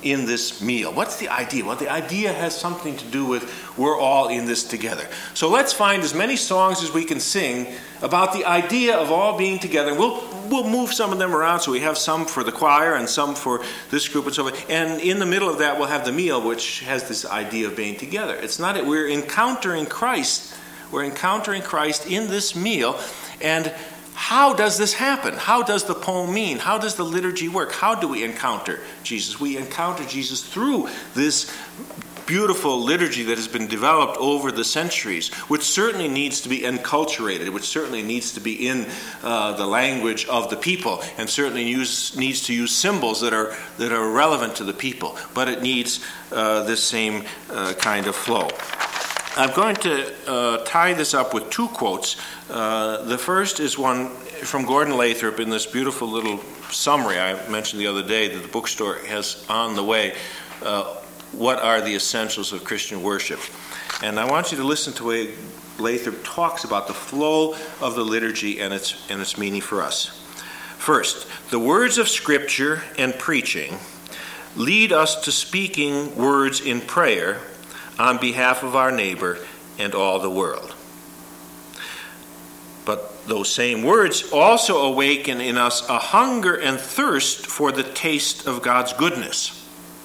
in this meal? What's the idea? Well, the idea has something to do with we're all in this together. So let's find as many songs as we can sing about the idea of all being together. And we'll we'll move some of them around, so we have some for the choir and some for this group and so forth. And in the middle of that, we'll have the meal, which has this idea of being together. It's not that we're encountering Christ. We're encountering Christ in this meal. And how does this happen? How does the poem mean? How does the liturgy work? How do we encounter Jesus? We encounter Jesus through this beautiful liturgy that has been developed over the centuries, which certainly needs to be enculturated, which certainly needs to be in uh, the language of the people, and certainly use, needs to use symbols that are that are relevant to the people. But it needs uh, this same uh, kind of flow. I'm going to uh, tie this up with two quotes. Uh, the first is one from Gordon Lathrop in this beautiful little summary I mentioned the other day that the bookstore has on the way. Uh, what are the essentials of Christian worship? And I want you to listen to the way Lathrop talks about the flow of the liturgy and its, and its meaning for us. First, the words of Scripture and preaching lead us to speaking words in prayer on behalf of our neighbor and all the world. But those same words also awaken in us a hunger and thirst for the taste of God's goodness.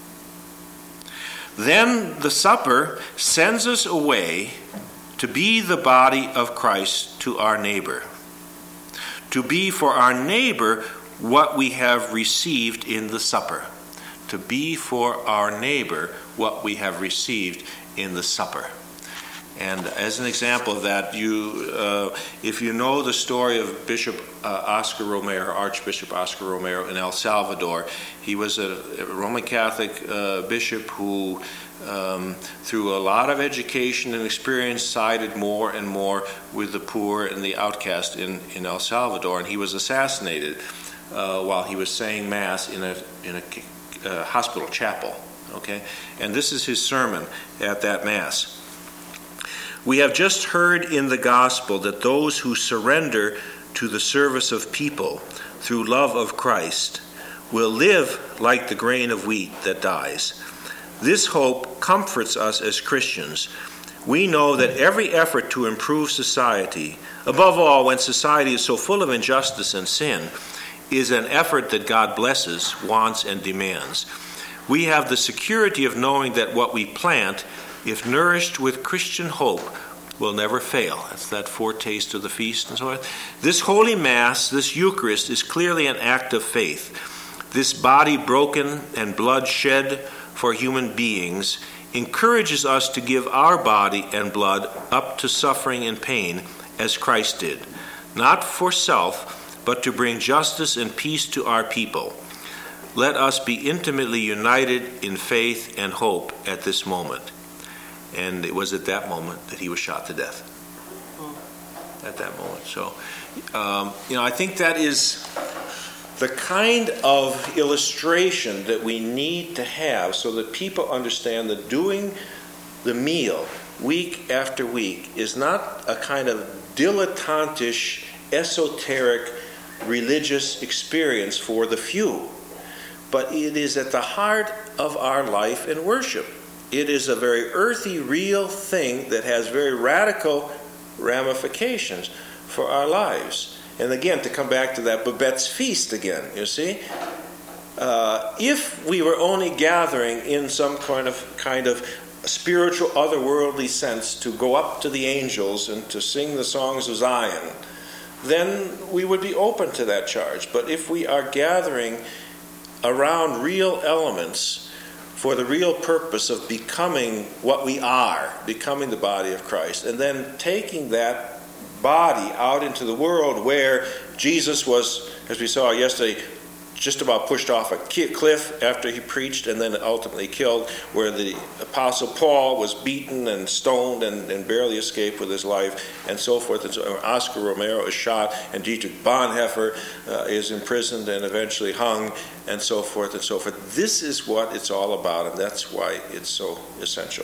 Then the supper sends us away to be the body of Christ to our neighbor, to be for our neighbor what we have received in the supper, to be for our neighbor what we have received in the supper. And as an example of that, you, uh, if you know the story of Bishop uh, Oscar Romero, Archbishop Oscar Romero in El Salvador, he was a, a Roman Catholic uh, bishop who, um, through a lot of education and experience, sided more and more with the poor and the outcast in, in El Salvador. And he was assassinated uh, while he was saying Mass in a, in a uh, hospital chapel. Okay, and this is his sermon at that Mass. We have just heard in the gospel that those who surrender to the service of people through love of Christ will live like the grain of wheat that dies. This hope comforts us as Christians. We know that every effort to improve society, above all when society is so full of injustice and sin, is an effort that God blesses, wants, and demands. We have the security of knowing that what we plant, if nourished with Christian hope, will never fail. That's that foretaste of the feast and so on. This Holy Mass, this Eucharist, is clearly an act of faith. This body broken and blood shed for human beings encourages us to give our body and blood up to suffering and pain as Christ did, not for self, but to bring justice and peace to our people. Let us be intimately united in faith and hope at this moment. And it was at that moment that he was shot to death. At that moment. So, um, you know, I think that is the kind of illustration that we need to have so that people understand that doing the meal week after week is not a kind of dilettantish, esoteric, religious experience for the few, but it is at the heart of our life and worship. It is a very earthy, real thing that has very radical ramifications for our lives. And again, to come back to that Babette's feast again, you see, uh, if we were only gathering in some kind of kind of spiritual, otherworldly sense to go up to the angels and to sing the songs of Zion, then we would be open to that charge. But if we are gathering around real elements for the real purpose of becoming what we are, becoming the body of Christ, and then taking that body out into the world where Jesus was, as we saw yesterday, just about pushed off a cliff after he preached and then ultimately killed, where the Apostle Paul was beaten and stoned and, and barely escaped with his life, and so forth. And so Oscar Romero is shot, and Dietrich Bonhoeffer uh, is imprisoned and eventually hung, and so forth and so forth. This is what it's all about, and that's why it's so essential.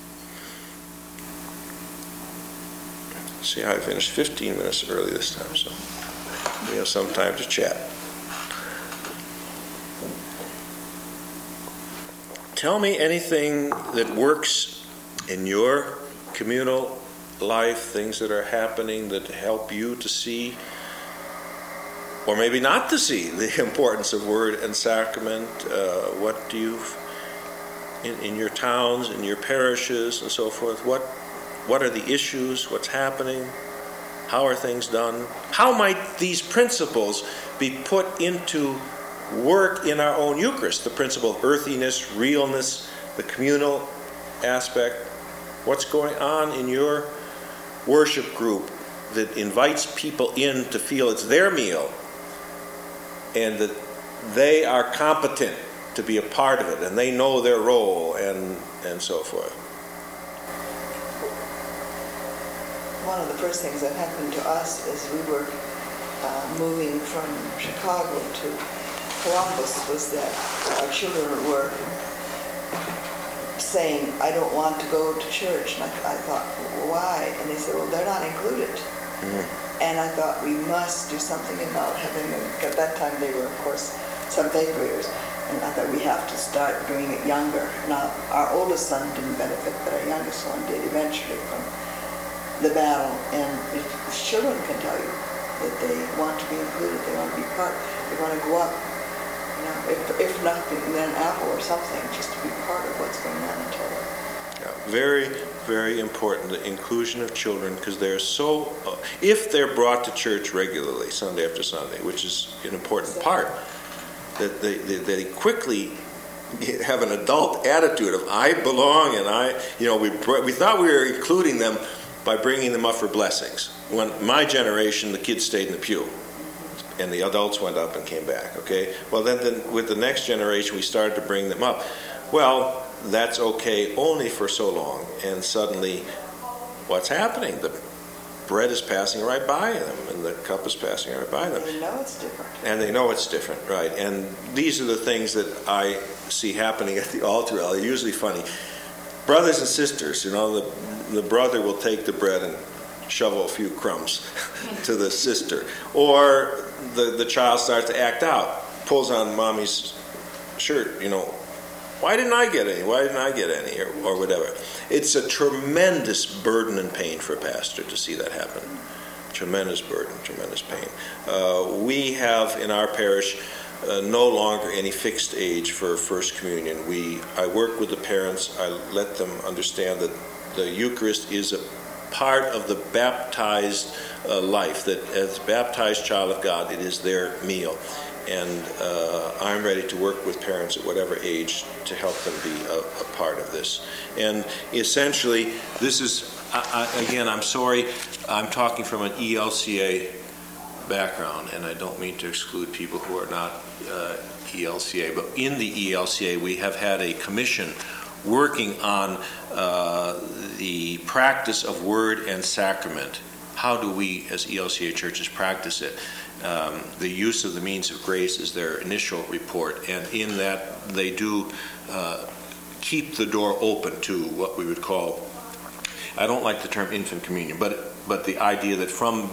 See how I finished fifteen minutes early this time, so we have some time to chat. tell me anything that works in your communal life, things that are happening that help you to see, or maybe not to see, the importance of word and sacrament. Uh, what do you, in, in your towns, in your parishes, and so forth, what what are the issues, what's happening, how are things done? How might these principles be put into work in our own Eucharist? The principle of earthiness, realness, the communal aspect. What's going on in your worship group that invites people in to feel it's their meal and that they are competent to be a part of it and they know their role and, and so forth? One of the first things that happened to us as we were uh, moving from Chicago to Columbus was that our children were saying, I don't want to go to church. And I, I thought, well, why? And they said, well, they're not included. Mm-hmm. And I thought, we must do something about having them. At that time, they were, of course, seventh, eighth graders. And I thought, we have to start doing it younger. Now, our oldest son didn't benefit, but our youngest one did eventually from the battle. And if, if children can tell you that they want to be included, they want to be part, they want to go up. You know, if, if nothing, then an apple or something, just to be part of what's going on in total. Yeah, very, very important, the inclusion of children, because they're so, uh, if they're brought to church regularly, Sunday after Sunday, which is an important exactly. part, that they, they, they quickly have an adult attitude of, I belong, and I, you know, we we thought we were including them by bringing them up for blessings. When my generation, the kids stayed in the pew. And the adults went up and came back, okay? Well, then, then with the next generation, we started to bring them up. Well, that's okay only for so long. And suddenly, what's happening? The bread is passing right by them, and the cup is passing right by them. And they know it's different. And they know it's different, right. And these are the things that I see happening at the altar. They're usually funny. Brothers and sisters, you know, the, the brother will take the bread and shovel a few crumbs to the sister. Or the, the child starts to act out, pulls on mommy's shirt, you know, why didn't I get any? Why didn't I get any? Or, or whatever. It's a tremendous burden and pain for a pastor to see that happen. Tremendous burden, tremendous pain. Uh, we have in our parish uh, no longer any fixed age for First Communion. We, I work with the parents. I let them understand that the Eucharist is a part of the baptized uh, life, that as a baptized child of God, it is their meal. And uh, I'm ready to work with parents at whatever age to help them be a, a part of this. And essentially, this is, I, I, again, I'm sorry, I'm talking from an E L C A background, and I don't mean to exclude people who are not uh, E L C A, but in the E L C A, we have had a commission working on uh, the practice of word and sacrament. How do we as E L C A churches practice it? Um, the use of the means of grace is their initial report, and in that they do uh, keep the door open to what we would call, I don't like the term infant communion, but but the idea that from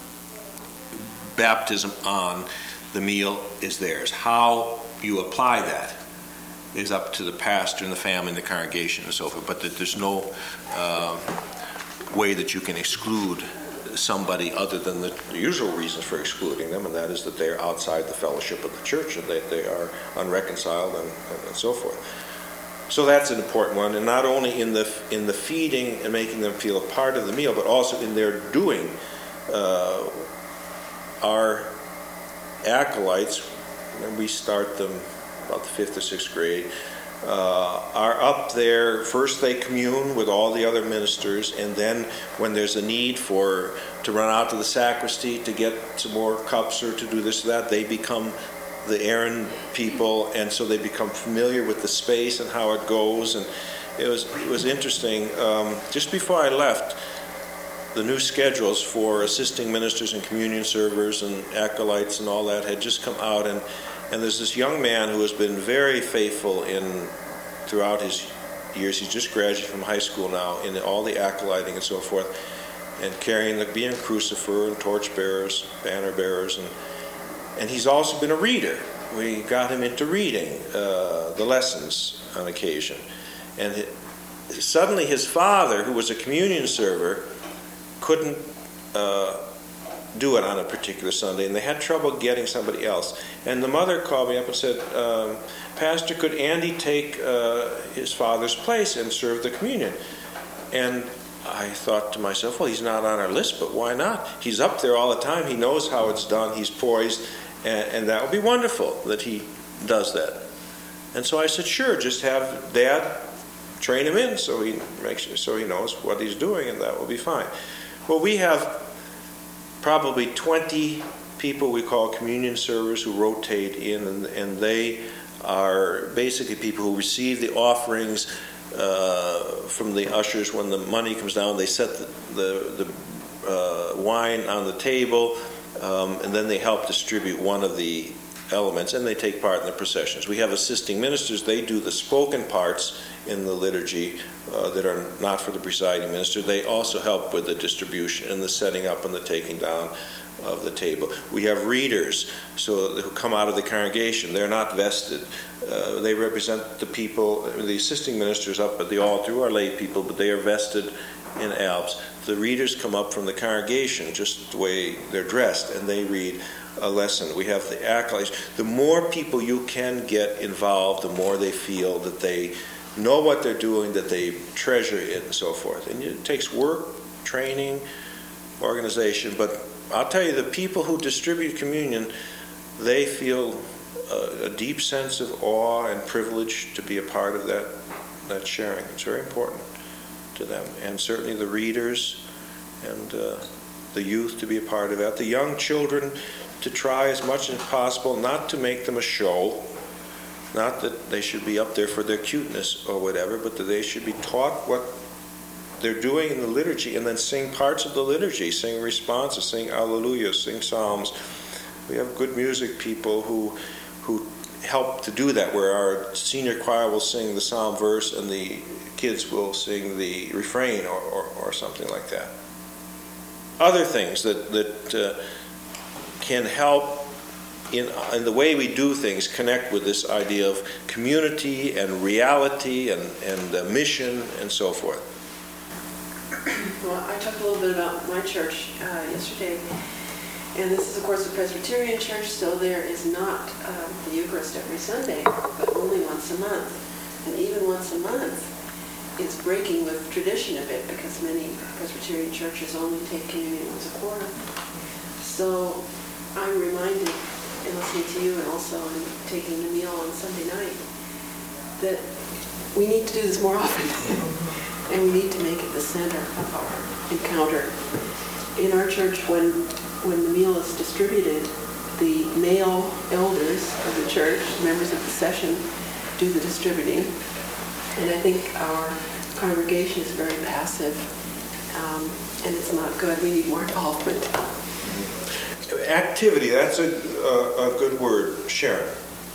baptism on, the meal is theirs. How you apply that is up to the pastor and the family and the congregation and so forth, but that there's no uh, way that you can exclude somebody other than the, the usual reasons for excluding them, and that is that they are outside the fellowship of the church and that they are unreconciled and, and, and so forth. So that's an important one, and not only in the in the feeding and making them feel a part of the meal, but also in their doing. Uh, our acolytes, and we start them about the fifth or sixth grade, uh, are up there. First they commune with all the other ministers, and then when there's a need for to run out to the sacristy to get some more cups or to do this or that, they become the errand people, and so they become familiar with the space and how it goes. And it was it was interesting. Um, just before I left, the new schedules for assisting ministers and communion servers and acolytes and all that had just come out, and and there's this young man who has been very faithful in throughout his years. He's just graduated from high school now, in all the acolyting and so forth, and carrying the being crucifer and torch bearers, banner bearers, and and he's also been a reader. we got him into reading uh, the lessons on occasion. And it, suddenly his father, who was a communion server, couldn't uh, do it on a particular Sunday, and they had trouble getting somebody else. And the mother called me up and said, um, Pastor, could Andy take uh, his father's place and serve the communion? And I thought to myself, well, he's not on our list, but why not? He's up there all the time. He knows how it's done. He's poised, and, and that would be wonderful that he does that. And so I said, sure, just have Dad train him in so he makes so he knows what he's doing, and that will be fine. Well, we have probably twenty people we call communion servers who rotate in, and, and they are basically people who receive the offerings uh, from the ushers when the money comes down. They set the, the, the uh, wine on the table, um, and then they help distribute one of the elements, and they take part in the processions. We have assisting ministers. They do the spoken parts in the liturgy uh, that are not for the presiding minister. They also help with the distribution and the setting up and the taking down of the table. We have readers so who come out of the congregation. They're not vested. Uh, they represent the people. The assisting ministers up at the altar who are lay people, but they are vested in albs. The readers come up from the congregation, just the way they're dressed, and they read a lesson. We have the acolytes. The more people you can get involved, the more they feel that they know what they're doing, that they treasure it, and so forth. And it takes work, training, organization, but I'll tell you, the people who distribute communion, they feel a, a deep sense of awe and privilege to be a part of that, that sharing. It's very important to them. And certainly the readers and uh, the youth to be a part of that. The young children to try as much as possible not to make them a show, not that they should be up there for their cuteness or whatever, but that they should be taught what they're doing in the liturgy, and then sing parts of the liturgy, sing responses, sing Alleluia, sing psalms. We have good music people who who help to do that, where our senior choir will sing the psalm verse and the kids will sing the refrain or, or, or something like that. Other things that, that uh, can help in, in the way we do things connect with this idea of community and reality and, and uh, mission and so forth. Well, I talked a little bit about my church uh, yesterday, and this is, of course, a Presbyterian church, so there is not um, the Eucharist every Sunday, but only once a month. And even once a month is breaking with tradition a bit, because many Presbyterian churches only take communion once a quarter. So I'm reminded, in listening to you and also in taking the meal on Sunday night, that we need to do this more often. And we need to make it the center of our encounter. In our church, when when the meal is distributed, the male elders of the church, members of the session, do the distributing. And I think our congregation is very passive, um, and it's not good. We need more involvement. Activity, that's a, a, a good word. Sharon.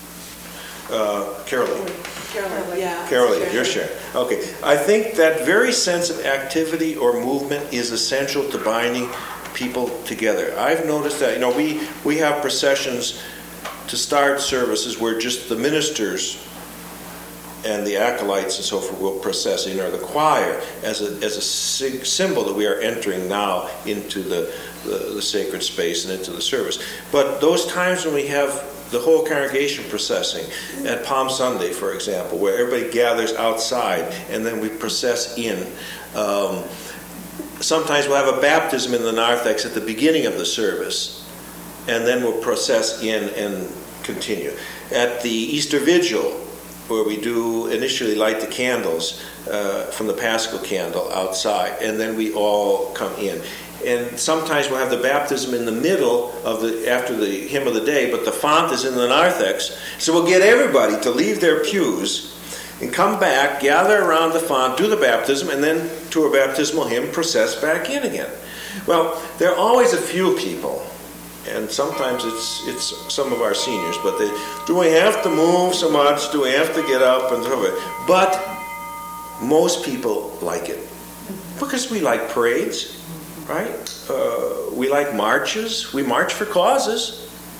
Uh, Carolee. Carolee, yeah. Carolee, you're sharing. Okay. I think that very sense of activity or movement is essential to binding people together. I've noticed that, you know, we, we have processions to start services where just the ministers and the acolytes and so forth will process in, or the choir, as a, as a sig- symbol that we are entering now into the, the, the sacred space and into the service. But those times when we have the whole congregation processing, at Palm Sunday, for example, where everybody gathers outside and then we process in. Um, sometimes we'll have a baptism in the narthex at the beginning of the service, and then we'll process in and continue. At the Easter Vigil, where we do initially light the candles uh, from the Paschal candle outside, and then we all come in. And sometimes we'll have the baptism in the middle of the after the hymn of the day, but the font is in the narthex. So we'll get everybody to leave their pews and come back, gather around the font, do the baptism, and then to a baptismal hymn, process back in again. Well, there are always a few people, and sometimes it's it's some of our seniors, but they, do we have to move so much? Do we have to get up and so forth? But most people like it because we like parades. Right? Uh, we like marches. We march for causes.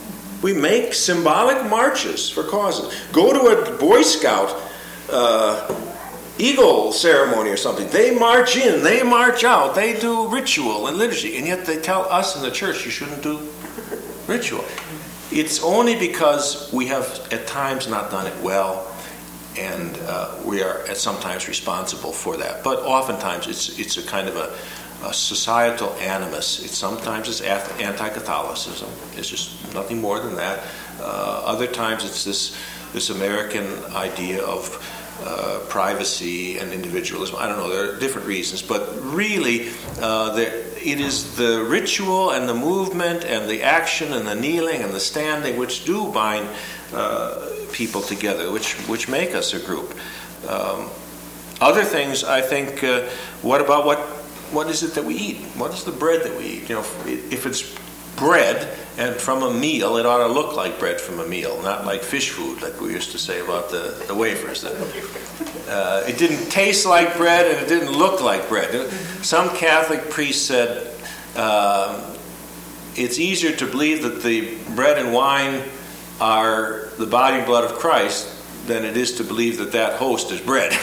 We make symbolic marches for causes. Go to a Boy Scout uh, Eagle ceremony or something. They march in, they march out, they do ritual and liturgy, and yet they tell us in the church you shouldn't do ritual. It's only because we have at times not done it well, and uh, we are at sometimes responsible for that. But oftentimes it's it's a kind of a, a societal animus. It's sometimes it's anti-Catholicism. It's just nothing more than that. Uh, other times it's this this American idea of uh, privacy and individualism. I don't know. There are different reasons, but really, uh, there, it is the ritual and the movement and the action and the kneeling and the standing which do bind uh, people together, which which make us a group. Um, other things, I think. Uh, what about what what is it that we eat? What is the bread that we eat? You know, if, if it's bread and from a meal, it ought to look like bread from a meal, not like fish food, like we used to say about the, the wafers. That, uh, it didn't taste like bread and it didn't look like bread. Some Catholic priest said uh, it's easier to believe that the bread and wine are the body and blood of Christ than it is to believe that that host is bread.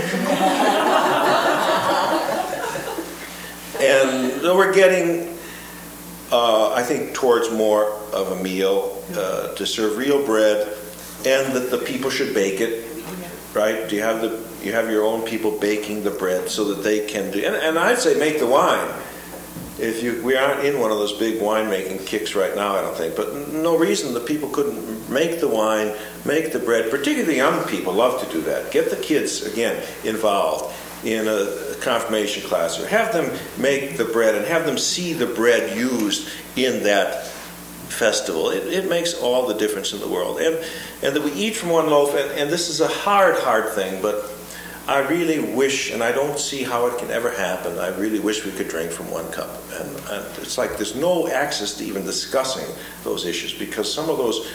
And we're getting, uh, I think, towards more of a meal, uh, to serve real bread, and that the people should bake it, right? Do you have the you have your own people baking the bread so that they can do? And, and I'd say make the wine. If you, we aren't in one of those big winemaking kicks right now, I don't think. But no reason that people couldn't make the wine, make the bread. Particularly young people love to do that. Get the kids, again, involved in a confirmation class, or have them make the bread and have them see the bread used in that festival. It, it makes all the difference in the world. And and that we eat from one loaf, and, and this is a hard, hard thing, but I really wish, and I don't see how it can ever happen, I really wish we could drink from one cup. And, and it's like there's no access to even discussing those issues, because some of those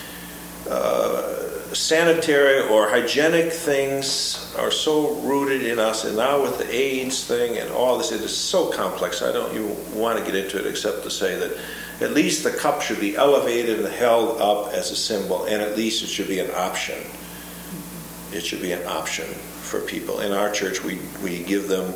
uh, sanitary or hygienic things are so rooted in us, and now with the AIDS thing and all this, it is so complex. I don't even want to get into it except to say that at least the cup should be elevated and held up as a symbol, and at least it should be an option. It should be an option for people. In our church, we, we give them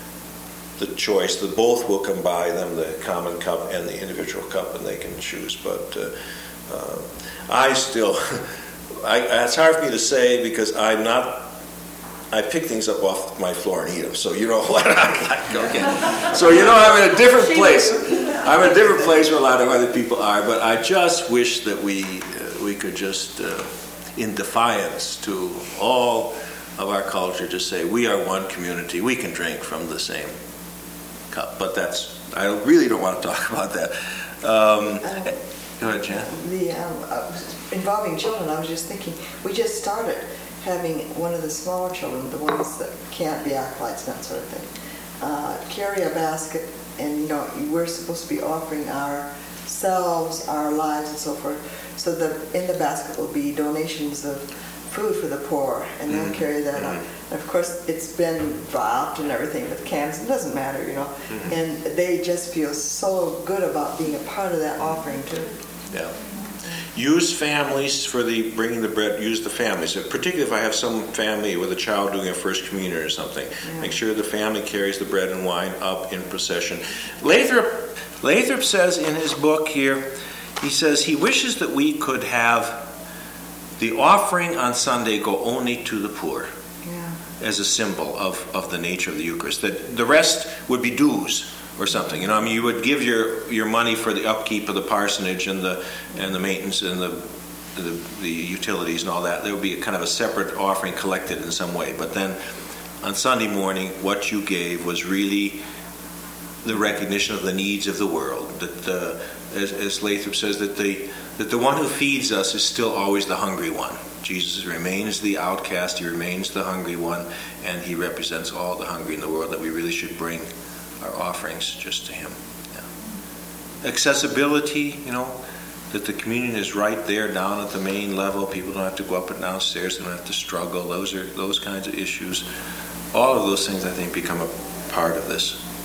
the choice. The both will come by them, the common cup and the individual cup, and they can choose. But uh, uh, I still... I, it's hard for me to say because I'm not, I pick things up off my floor and eat them. So you know what I'm like, okay. So you know I'm in a different place. I'm in a different place where a lot of other people are. But I just wish that we uh, we could just, uh, in defiance to all of our culture, just say we are one community. We can drink from the same cup. But that's, I really don't want to talk about that. Um, um, Go ahead, Jan. The um, uh, involving children, I was just thinking, we just started having one of the smaller children, the ones that can't be acolytes, that sort of thing, uh, carry a basket, and you know we're supposed to be offering ourselves, our lives, and so forth. So that in the basket will be donations of food for the poor, and they'll mm-hmm. carry that up. And of course, it's been dropped and everything with cans. It doesn't matter, you know. Mm-hmm. And they just feel so good about being a part of that offering too. Yeah. Use families for the bringing the bread. Use the families, particularly if I have some family with a child doing a first communion or something. Yeah. Make sure the family carries the bread and wine up in procession. Lathrop, Lathrop says in his book here, he says he wishes that we could have the offering on Sunday go only to the poor, yeah, as a symbol of, of the nature of the Eucharist. That the rest would be dues or something. You know, I mean, you would give your, your money for the upkeep of the parsonage and the and the maintenance and the, the the utilities and all that. There would be a kind of a separate offering collected in some way. But then on Sunday morning, what you gave was really the recognition of the needs of the world. That the, as, as Lathrop says, that the that the one who feeds us is still always the hungry one. Jesus remains the outcast. He remains the hungry one, and he represents all the hungry in the world. That we really should bring our offerings just to him. Yeah. Accessibility, you know, that the communion is right there down at the main level. People don't have to go up and downstairs. They don't have to struggle. Those are those kinds of issues. All of those things, I think, become a part of this.